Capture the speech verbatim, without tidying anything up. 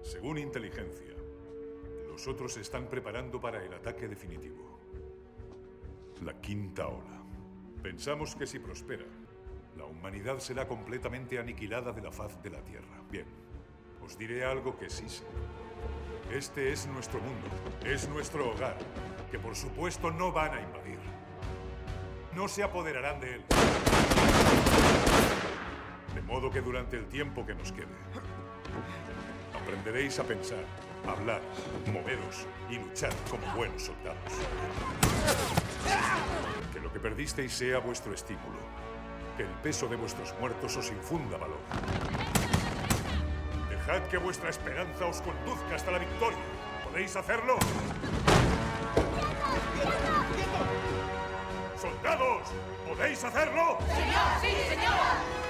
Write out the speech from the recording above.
Según inteligencia, los otros se están preparando para el ataque definitivo. La quinta ola. Pensamos que si prospera, la humanidad será completamente aniquilada de la faz de la Tierra. Bien, os diré algo que sí sé. Este es nuestro mundo, es nuestro hogar, que por supuesto no van a invadir. No se apoderarán de él. De modo que durante el tiempo que nos quede, aprenderéis a pensar, hablar, moveros y luchar como buenos soldados. Que lo que perdisteis sea vuestro estímulo. Que el peso de vuestros muertos os infunda valor. Dejad que vuestra esperanza os conduzca hasta la victoria. ¿Podéis hacerlo? ¡Soldados! ¿Podéis hacerlo? ¡Señor! ¡Sí, señor!